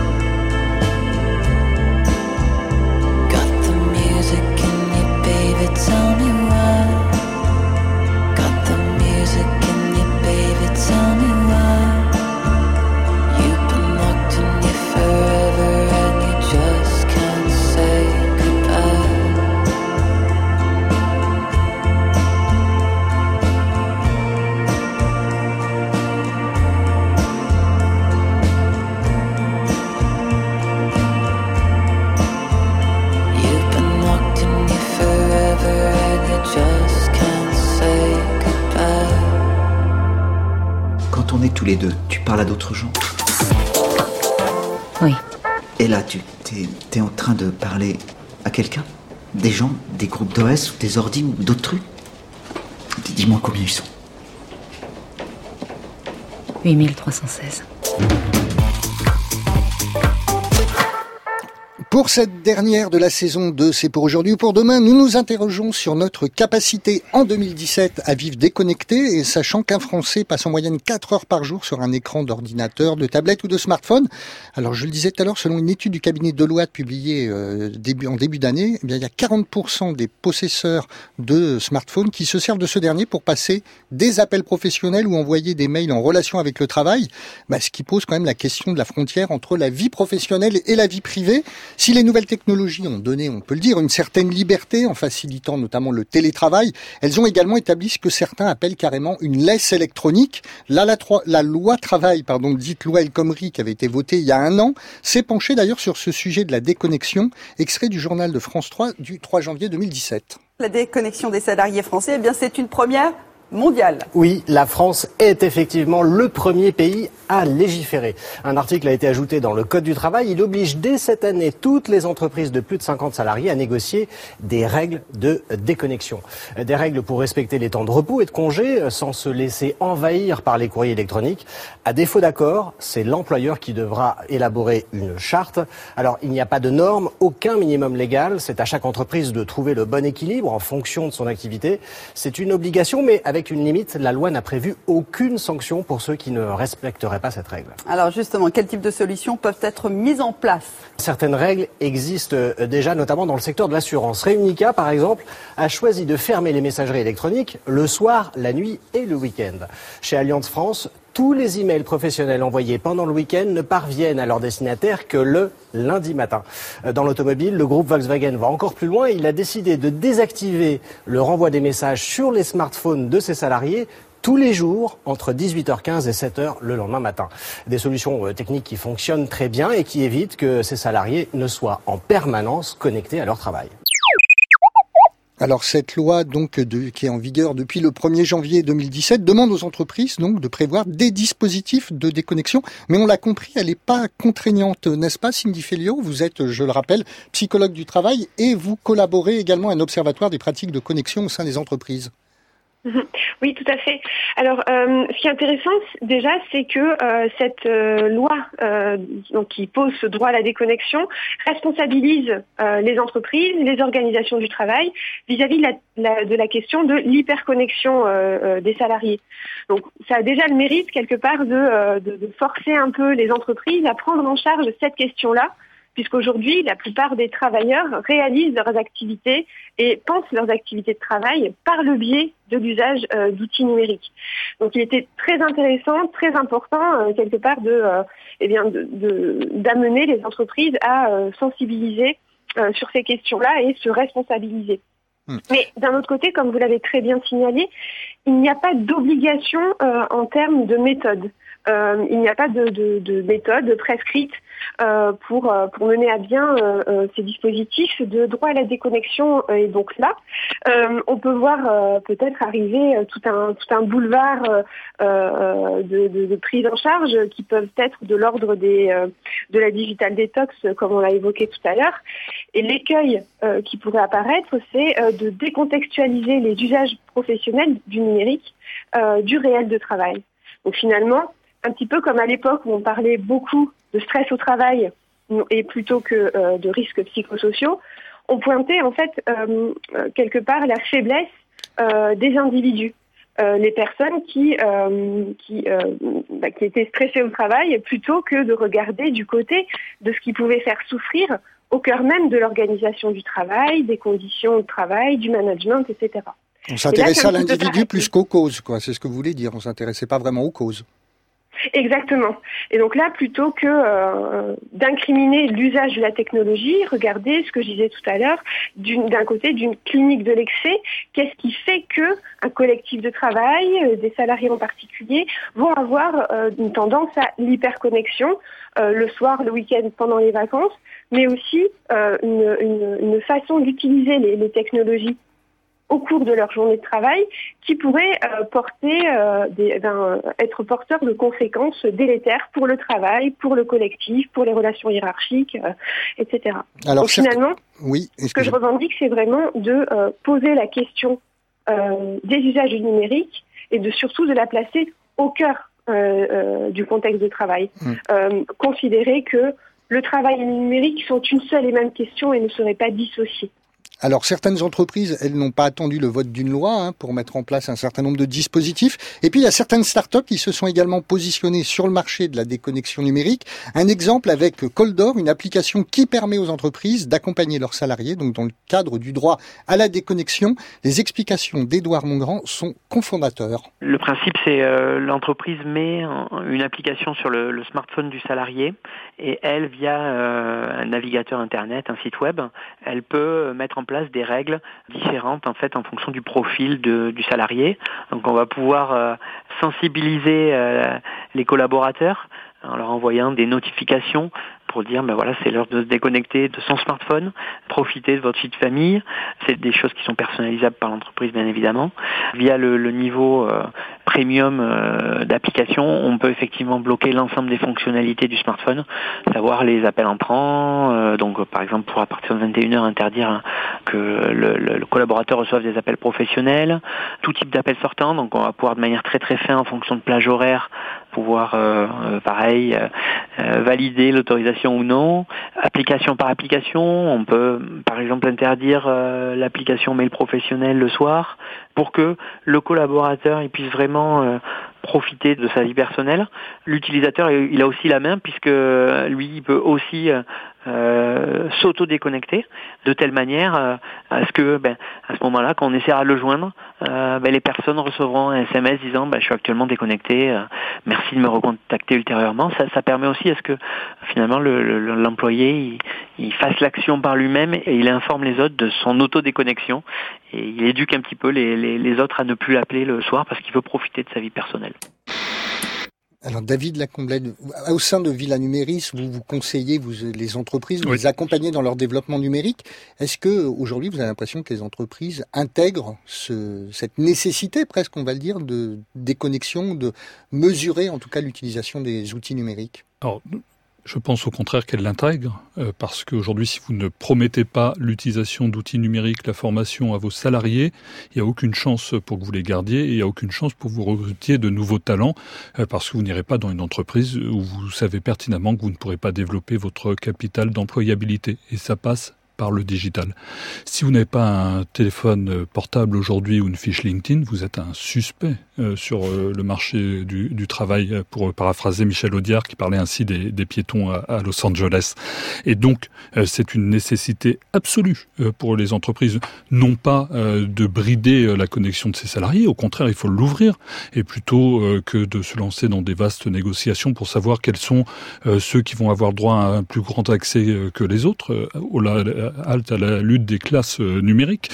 Speaker 13: Got the music in you, baby, tell me why. Got the music in you, baby, tell me why. You've been locked in you forever and you just can't say goodbye. You've been locked in you forever and you just can't say goodbye.
Speaker 14: Quand on est tous les deux, tu parles à d'autres gens.
Speaker 11: Oui.
Speaker 14: Et là, t'es en train de parler à quelqu'un? Des gens, des groupes d'OS, ou des ordi, ou d'autres trucs? Dis-moi combien ils sont.
Speaker 11: 8316.
Speaker 4: Pour cette dernière de la saison 2, c'est pour aujourd'hui ou pour demain, nous nous interrogeons sur notre capacité en 2017 à vivre déconnecté, et sachant qu'un Français passe en moyenne 4 heures par jour sur un écran d'ordinateur, de tablette ou de smartphone. Alors je le disais tout à l'heure, selon une étude du cabinet Deloitte publiée en début d'année, eh bien, il y a 40% des possesseurs de smartphones qui se servent de ce dernier pour passer des appels professionnels ou envoyer des mails en relation avec le travail, ce qui pose quand même la question de la frontière entre la vie professionnelle et la vie privée. Si les nouvelles technologies ont donné, on peut le dire, une certaine liberté en facilitant notamment le télétravail, elles ont également établi ce que certains appellent carrément une laisse électronique. Là, la loi travail, dite loi El Khomri, qui avait été votée il y a un an, s'est penchée d'ailleurs sur ce sujet de la déconnexion, extrait du journal de France 3 du 3 janvier 2017.
Speaker 15: La déconnexion des salariés français, c'est une première mondial.
Speaker 16: Oui, la France est effectivement le premier pays à légiférer. Un article a été ajouté dans le Code du travail. Il oblige dès cette année toutes les entreprises de plus de 50 salariés à négocier des règles de déconnexion. Des règles pour respecter les temps de repos et de congé sans se laisser envahir par les courriers électroniques. À défaut d'accord, c'est l'employeur qui devra élaborer une charte. Alors, il n'y a pas de normes, aucun minimum légal. C'est à chaque entreprise de trouver le bon équilibre en fonction de son activité. C'est une obligation, mais avec une limite. La loi n'a prévu aucune sanction pour ceux qui ne respecteraient pas cette règle.
Speaker 15: Alors justement, quel type de solutions peuvent être mises en place ?
Speaker 16: Certaines règles existent déjà, notamment dans le secteur de l'assurance. Réunica, par exemple, a choisi de fermer les messageries électroniques le soir, la nuit et le week-end. Chez Allianz France, tous les emails professionnels envoyés pendant le week-end ne parviennent à leur destinataire que le lundi matin. Dans l'automobile, le groupe Volkswagen va encore plus loin. Il a décidé de désactiver le renvoi des messages sur les smartphones de ses salariés tous les jours entre 18h15 et 7h le lendemain matin. Des solutions techniques qui fonctionnent très bien et qui évitent que ces salariés ne soient en permanence connectés à leur travail.
Speaker 4: Alors cette loi donc qui est en vigueur depuis le 1er janvier 2017 demande aux entreprises donc de prévoir des dispositifs de déconnexion, mais on l'a compris, elle n'est pas contraignante, n'est-ce pas Cindy Féliot ? Vous êtes, je le rappelle, psychologue du travail et vous collaborez également à un observatoire des pratiques de connexion au sein des entreprises.
Speaker 9: Oui, tout à fait. Alors, ce qui est intéressant déjà, c'est que cette loi donc, qui pose ce droit à la déconnexion responsabilise les entreprises, les organisations du travail vis-à-vis de la question de l'hyperconnexion des salariés. Donc, ça a déjà le mérite quelque part de forcer un peu les entreprises à prendre en charge cette question-là, puisqu'aujourd'hui, la plupart des travailleurs réalisent leurs activités et pensent leurs activités de travail par le biais de l'usage d'outils numériques. Donc, il était très intéressant, très important, quelque part, d'amener les entreprises à sensibiliser sur ces questions-là et se responsabiliser. Mais d'un autre côté, comme vous l'avez très bien signalé, il n'y a pas d'obligation en termes de méthode. Il n'y a pas de méthode prescrite pour mener à bien ces dispositifs de droit à la déconnexion. Et donc là, on peut voir peut-être arriver tout un boulevard de prise en charge qui peuvent être de l'ordre de la digital detox, comme on l'a évoqué tout à l'heure. Et l'écueil qui pourrait apparaître, c'est de décontextualiser les usages professionnels du numérique du réel de travail. Donc finalement, un petit peu comme à l'époque où on parlait beaucoup de stress au travail et plutôt que de risques psychosociaux, on pointait en fait quelque part la faiblesse des individus. Les personnes qui étaient stressées au travail plutôt que de regarder du côté de ce qui pouvait faire souffrir au cœur même de l'organisation du travail, des conditions de travail, du management, etc.
Speaker 4: On s'intéressait à l'individu plus qu'aux causes, quoi. C'est ce que vous voulez dire. On s'intéressait pas vraiment aux causes.
Speaker 9: Exactement. Et donc là, plutôt que d'incriminer l'usage de la technologie, regardez ce que je disais tout à l'heure, d'un côté d'une clinique de l'excès, qu'est-ce qui fait que un collectif de travail, des salariés en particulier, vont avoir une tendance à l'hyperconnexion le soir, le week-end, pendant les vacances, mais aussi une façon d'utiliser les technologies au cours de leur journée de travail, qui pourrait être porteur de conséquences délétères pour le travail, pour le collectif, pour les relations hiérarchiques, etc.
Speaker 4: Alors,
Speaker 9: donc finalement,
Speaker 4: oui,
Speaker 9: ce que je revendique, c'est vraiment de poser la question des usages du numérique et surtout de la placer au cœur du contexte de travail. Considérer que le travail et le numérique sont une seule et même question et ne seraient pas dissociés.
Speaker 4: Alors certaines entreprises, elles n'ont pas attendu le vote d'une loi pour mettre en place un certain nombre de dispositifs. Et puis il y a certaines startups qui se sont également positionnées sur le marché de la déconnexion numérique. Un exemple avec Coldor, une application qui permet aux entreprises d'accompagner leurs salariés, donc dans le cadre du droit à la déconnexion. Les explications d'Édouard Mongrand sont cofondateurs.
Speaker 17: Le principe, c'est l'entreprise met une application sur le smartphone du salarié et elle, via un navigateur internet, un site web, elle peut mettre en place des règles différentes en fait en fonction du profil du salarié. Donc on va pouvoir sensibiliser les collaborateurs en leur envoyant des notifications pour dire voilà, c'est l'heure de se déconnecter de son smartphone, profiter de votre vie de famille. C'est des choses qui sont personnalisables par l'entreprise, bien évidemment. Via le niveau premium d'application, on peut effectivement bloquer l'ensemble des fonctionnalités du smartphone, savoir les appels entrants, donc par exemple pour à partir de 21h interdire que le collaborateur reçoive des appels professionnels, tout type d'appels sortants, donc on va pouvoir de manière très très fine en fonction de plage horaire pouvoir valider l'autorisation ou non, application par application. On peut par exemple interdire l'application mail professionnel le soir pour que le collaborateur il puisse vraiment profiter de sa vie personnelle. L'utilisateur il a aussi la main puisque lui il peut aussi s'auto-déconnecter de telle manière à ce que à ce moment-là quand on essaiera de le joindre les personnes recevront un SMS disant je suis actuellement déconnecté, merci de me recontacter ultérieurement. Ça permet aussi à ce que finalement l'employé il fasse l'action par lui-même et il informe les autres de son auto-déconnexion et il éduque un petit peu les autres à ne plus l'appeler le soir parce qu'il veut profiter de sa vie personnelle.
Speaker 4: Alors David Lacomblède, au sein de Villa Numéris, vous conseillez les entreprises, vous les accompagnez dans leur développement numérique. Est-ce que aujourd'hui vous avez l'impression que les entreprises intègrent cette nécessité presque, on va le dire, de déconnexion, de mesurer en tout cas l'utilisation des outils numériques ?
Speaker 6: Alors, je pense au contraire qu'elle l'intègre, parce qu'aujourd'hui, si vous ne promettez pas l'utilisation d'outils numériques, la formation à vos salariés, il n'y a aucune chance pour que vous les gardiez et il n'y a aucune chance pour que vous recrutiez de nouveaux talents, parce que vous n'irez pas dans une entreprise où vous savez pertinemment que vous ne pourrez pas développer votre capital d'employabilité. Et ça passe par le digital. Si vous n'avez pas un téléphone portable aujourd'hui ou une fiche LinkedIn, vous êtes un suspect sur le marché du travail, pour paraphraser Michel Audiard qui parlait ainsi des piétons à Los Angeles. Et donc, c'est une nécessité absolue pour les entreprises, non pas de brider la connexion de ses salariés, au contraire, il faut l'ouvrir, et plutôt que de se lancer dans des vastes négociations pour savoir quels sont ceux qui vont avoir droit à un plus grand accès que les autres, halte à la lutte des classes numériques,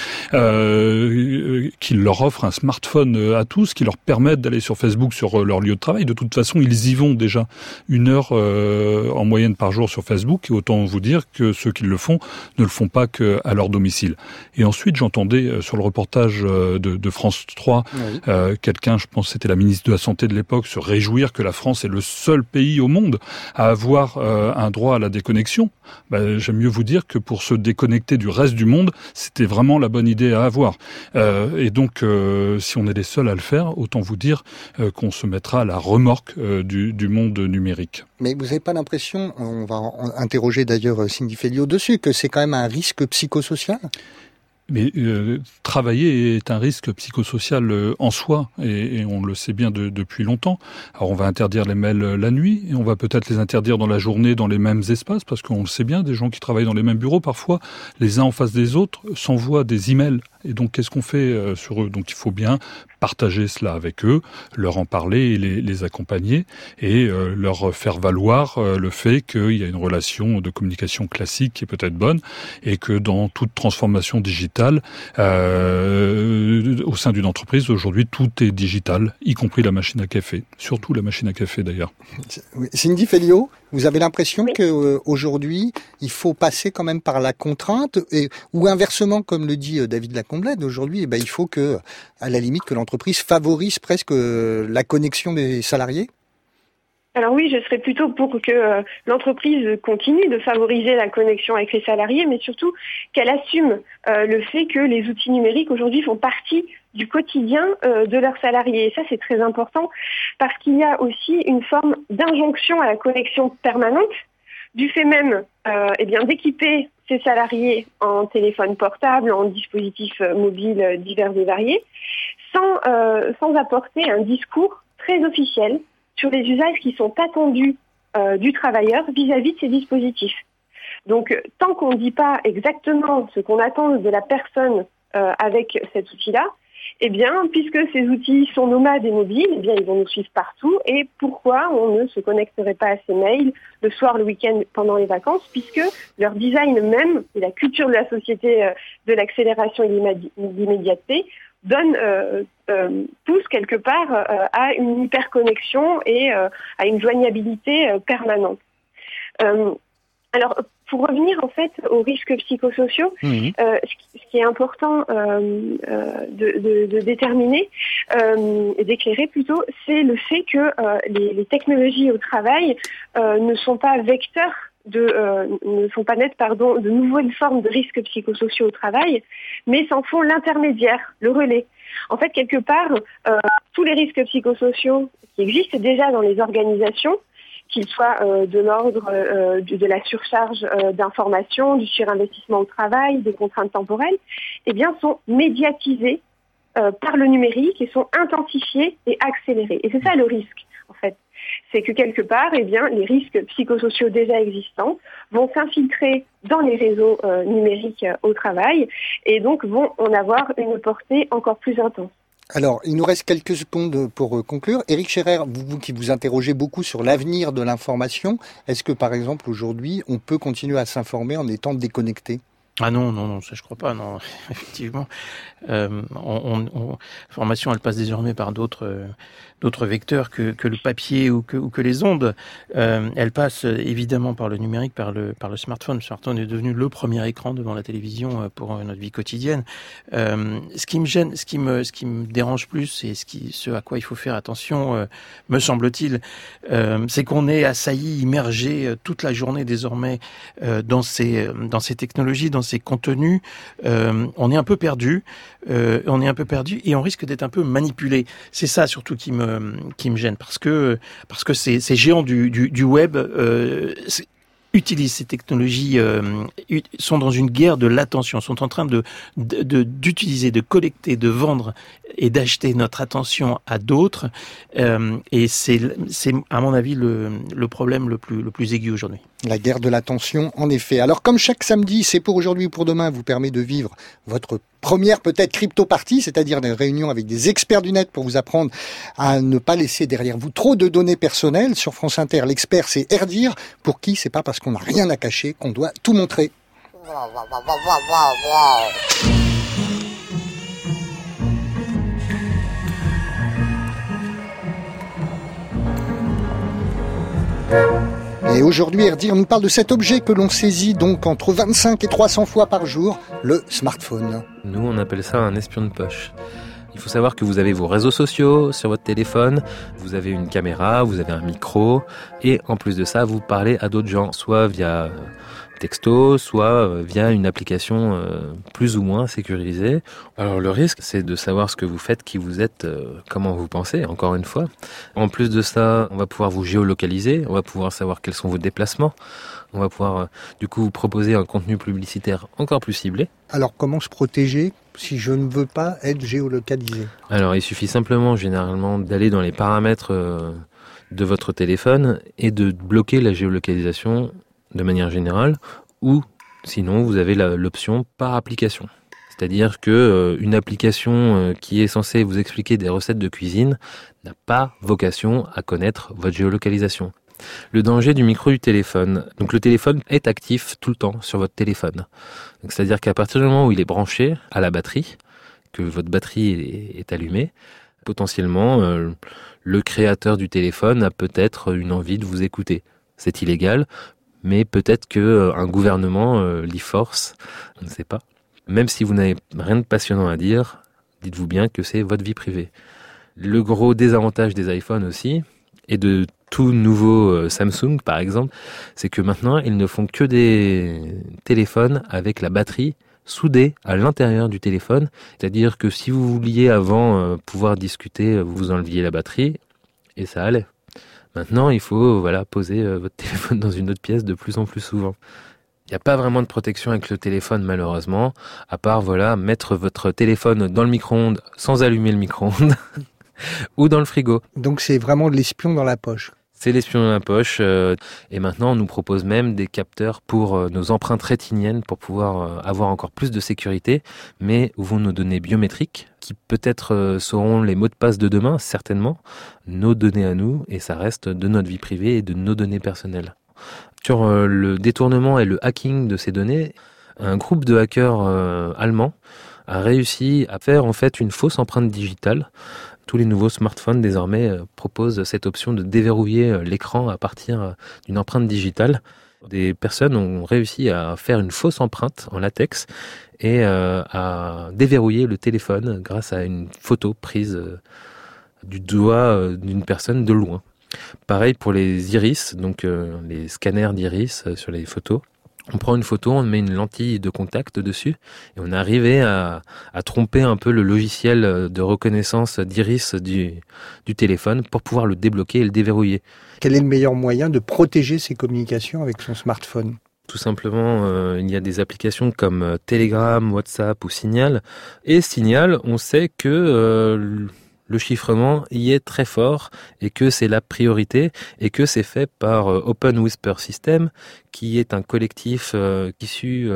Speaker 6: qui leur offrent un smartphone à tous, qui leur permettent d'aller sur Facebook sur leur lieu de travail. De toute façon, ils y vont déjà 1 heure en moyenne par jour sur Facebook, et autant vous dire que ceux qui le font ne le font pas qu'à leur domicile. Et ensuite, j'entendais sur le reportage de France 3, quelqu'un, je pense que c'était la ministre de la Santé de l'époque, se réjouir que la France est le seul pays au monde à avoir un droit à la déconnexion. J'aime mieux vous dire que pour se déconnecter du reste du monde, c'était vraiment la bonne idée à avoir. Et donc, si on est les seuls à le faire, autant vous dire qu'on se mettra à la remorque du monde numérique.
Speaker 4: Mais vous n'avez pas l'impression, on va interroger d'ailleurs Cindy Fellio dessus, que c'est quand même un risque psychosocial ?
Speaker 6: Mais travailler est un risque psychosocial en soi, et on le sait bien depuis longtemps. Alors on va interdire les mails la nuit, et on va peut-être les interdire dans la journée dans les mêmes espaces, parce qu'on le sait bien, des gens qui travaillent dans les mêmes bureaux, parfois, les uns en face des autres, s'envoient des emails. Et donc qu'est-ce qu'on fait sur eux ? Donc il faut bien partager cela avec eux, leur en parler et les accompagner, et leur faire valoir le fait qu'il y a une relation de communication classique qui est peut-être bonne, et que dans toute transformation digitale, au sein d'une entreprise, aujourd'hui, tout est digital, y compris la machine à café. Surtout la machine à café, d'ailleurs.
Speaker 4: Cindy Fellio, vous avez l'impression qu'aujourd'hui, il faut passer quand même par la contrainte, ou inversement, comme le dit David Lacomblède, aujourd'hui, il faut que, à la limite, que l'entreprise favorise presque la connexion des salariés ?
Speaker 9: Alors oui, je serais plutôt pour que l'entreprise continue de favoriser la connexion avec les salariés, mais surtout qu'elle assume le fait que les outils numériques aujourd'hui font partie du quotidien de leurs salariés. Et ça, c'est très important parce qu'il y a aussi une forme d'injonction à la connexion permanente, du fait même d'équiper ses salariés en téléphone portable, en dispositifs mobiles divers et variés, sans apporter un discours très officiel sur les usages qui sont attendus du travailleur vis-à-vis de ces dispositifs. Donc, tant qu'on ne dit pas exactement ce qu'on attend de la personne avec cet outil-là, puisque ces outils sont nomades et mobiles, ils vont nous suivre partout. Et pourquoi on ne se connecterait pas à ces mails le soir, le week-end, pendant les vacances, puisque leur design même et la culture de la société de l'accélération et de l'immédiateté pousse quelque part à une hyperconnexion et à une joignabilité permanente. Alors, pour revenir en fait aux risques psychosociaux, ce qui est important de déterminer et d'éclairer plutôt, c'est le fait que les technologies au travail ne sont pas vecteurs ne sont pas nettes de nouvelles formes de risques psychosociaux au travail, mais s'en font l'intermédiaire, le relais. En fait, quelque part, tous les risques psychosociaux qui existent déjà dans les organisations, qu'ils soient de l'ordre de la surcharge d'informations, du surinvestissement au travail, des contraintes temporelles, eh bien, sont médiatisés par le numérique et sont intensifiés et accélérés. Et c'est ça le risque, en fait. C'est que quelque part, eh bien, les risques psychosociaux déjà existants vont s'infiltrer dans les réseaux numériques au travail et donc vont en avoir une portée encore plus intense.
Speaker 4: Alors, il nous reste quelques secondes pour conclure. Éric Scherer, vous qui vous interrogez beaucoup sur l'avenir de l'information, est-ce que, par exemple, aujourd'hui, on peut continuer à s'informer en étant déconnecté ?
Speaker 8: Ah non, ça je crois pas, non, effectivement. L'information, elle passe désormais par d'autres vecteurs que le papier ou que les ondes. Elle passe évidemment par le numérique, par le smartphone. Le smartphone est devenu le premier écran devant la télévision pour notre vie quotidienne. Ce qui me gêne, ce qui me dérange plus, et ce à quoi il faut faire attention, me semble-t-il, c'est qu'on est assailli, immergé toute la journée désormais dans ces technologies, dans ces contenus. On est un peu perdu. Et on risque d'être un peu manipulé. C'est ça surtout qui me gêne, parce que ces géants du web utilisent ces technologies, sont dans une guerre de l'attention, sont en train d'utiliser, de collecter, de vendre et d'acheter notre attention à d'autres. Et c'est à mon avis le problème le plus aigu aujourd'hui.
Speaker 4: La guerre de l'attention, en effet. Alors, comme chaque samedi, c'est pour aujourd'hui ou pour demain, vous permet de vivre votre première peut-être crypto-partie, c'est-à-dire des réunions avec des experts du net pour vous apprendre à ne pas laisser derrière vous trop de données personnelles. Sur France Inter, l'expert, c'est Erdir, pour qui c'est pas parce qu'on n'a rien à cacher qu'on doit tout montrer. Et aujourd'hui, Erdir nous parle de cet objet que l'on saisit donc entre 25 et 300 fois par jour, le smartphone.
Speaker 18: Nous, on appelle ça un espion de poche. Il faut savoir que vous avez vos réseaux sociaux sur votre téléphone, vous avez une caméra, vous avez un micro, et en plus de ça, vous parlez à d'autres gens, soit via texto, soit via une application plus ou moins sécurisée. Alors le risque, c'est de savoir ce que vous faites, qui vous êtes, comment vous pensez, encore une fois. En plus de ça, on va pouvoir vous géolocaliser, on va pouvoir savoir quels sont vos déplacements, on va pouvoir du coup vous proposer un contenu publicitaire encore plus ciblé.
Speaker 4: Alors comment se protéger si je ne veux pas être géolocalisé ?
Speaker 18: Alors il suffit simplement généralement d'aller dans les paramètres de votre téléphone et de bloquer la géolocalisation de manière générale, ou sinon vous avez l'option par application. C'est-à-dire que une application qui est censée vous expliquer des recettes de cuisine n'a pas vocation à connaître votre géolocalisation. Le danger du micro du téléphone. Donc le téléphone est actif tout le temps sur votre téléphone. Donc, c'est-à-dire qu'à partir du moment où il est branché à la batterie, que votre batterie est allumée, potentiellement le créateur du téléphone a peut-être une envie de vous écouter. C'est illégal, mais peut-être qu'un gouvernement l'y force, on ne sait pas. Même si vous n'avez rien de passionnant à dire, dites-vous bien que c'est votre vie privée. Le gros désavantage des iPhones aussi, et de tout nouveau Samsung par exemple, c'est que maintenant ils ne font que des téléphones avec la batterie soudée à l'intérieur du téléphone. C'est-à-dire que si vous vouliez avant pouvoir discuter, vous enleviez la batterie et ça allait. Maintenant, il faut poser votre téléphone dans une autre pièce de plus en plus souvent. Il n'y a pas vraiment de protection avec le téléphone, malheureusement, à part mettre votre téléphone dans le micro-ondes sans allumer le micro-ondes ou dans le frigo.
Speaker 4: Donc c'est vraiment de l'espion dans la poche.
Speaker 18: C'est l'espion dans la poche. Et maintenant, on nous propose même des capteurs pour nos empreintes rétiniennes pour pouvoir avoir encore plus de sécurité, mais où vont nos données biométriques, qui peut-être seront les mots de passe de demain, certainement, nos données à nous, et ça reste de notre vie privée et de nos données personnelles. Sur le détournement et le hacking de ces données, un groupe de hackers allemands a réussi à faire en fait une fausse empreinte digitale. Tous les nouveaux smartphones désormais proposent cette option de déverrouiller l'écran à partir d'une empreinte digitale. Des personnes ont réussi à faire une fausse empreinte en latex et à déverrouiller le téléphone grâce à une photo prise du doigt d'une personne de loin. Pareil pour les iris, donc les scanners d'iris sur les photos. On prend une photo, on met une lentille de contact dessus et on est arrivé à tromper un peu le logiciel de reconnaissance d'iris du téléphone pour pouvoir le débloquer et le déverrouiller.
Speaker 4: Quel est le meilleur moyen de protéger ses communications avec son smartphone ?
Speaker 18: Tout simplement, il y a des applications comme Telegram, WhatsApp ou Signal. Et Signal, on sait que le chiffrement y est très fort et que c'est la priorité et que c'est fait par Open Whisper System, qui est un collectif issu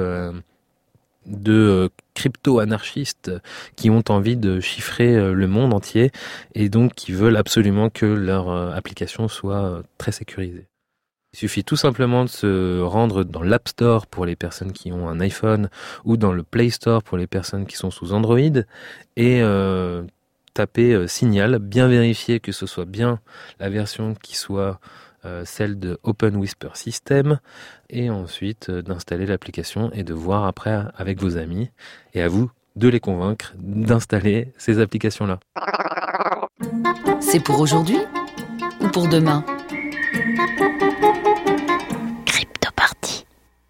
Speaker 18: de crypto-anarchistes qui ont envie de chiffrer le monde entier et donc qui veulent absolument que leur application soit très sécurisée. Il suffit tout simplement de se rendre dans l'App Store pour les personnes qui ont un iPhone ou dans le Play Store pour les personnes qui sont sous Android et taper Signal, bien vérifier que ce soit bien la version qui soit celle de Open Whisper System et ensuite d'installer l'application et de voir après avec vos amis et à vous de les convaincre d'installer ces applications-là.
Speaker 7: C'est pour aujourd'hui ou pour demain ? Crypto-party.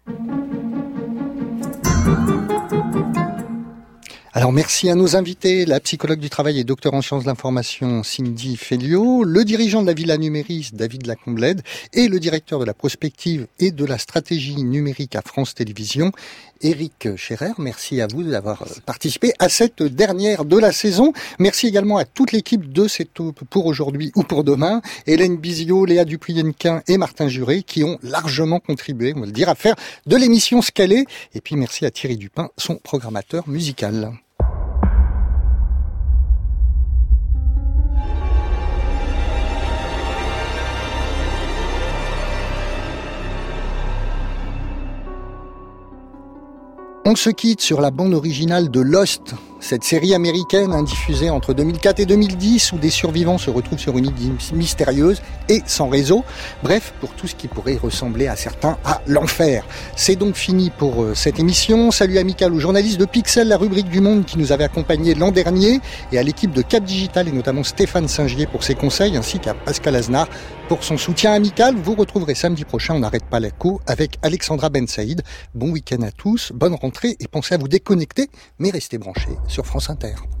Speaker 4: Alors merci à nos invités, la psychologue du travail et docteur en sciences de l'information Cindy Féliot, le dirigeant de la Villa Numéris David Lacomblède et le directeur de la prospective et de la stratégie numérique à France Télévisions Éric Scherer. Merci à vous d'avoir participé à cette dernière de la saison. Merci également à toute l'équipe de C'est pour aujourd'hui ou pour demain, Hélène Bizio, Léa Dupuyenquin et Martin Juré qui ont largement contribué, on va le dire, à faire de l'émission ce qu'elle est. Et puis merci à Thierry Dupin, son programmateur musical. On se quitte sur la bande originale de Lost, cette série américaine diffusée entre 2004 et 2010 où des survivants se retrouvent sur une île mystérieuse et sans réseau. Bref, pour tout ce qui pourrait ressembler à certains à l'enfer. C'est donc fini pour cette émission. Salut amical aux journalistes de Pixel, la rubrique du Monde qui nous avait accompagnés l'an dernier et à l'équipe de Cap Digital et notamment Stéphane Singier pour ses conseils ainsi qu'à Pascal Aznar pour son soutien amical. Vous retrouverez samedi prochain On n'arrête pas l'écho avec Alexandra Ben Saïd. Bon week-end à tous, bonne rentrée et pensez à vous déconnecter mais restez branchés sur France Inter.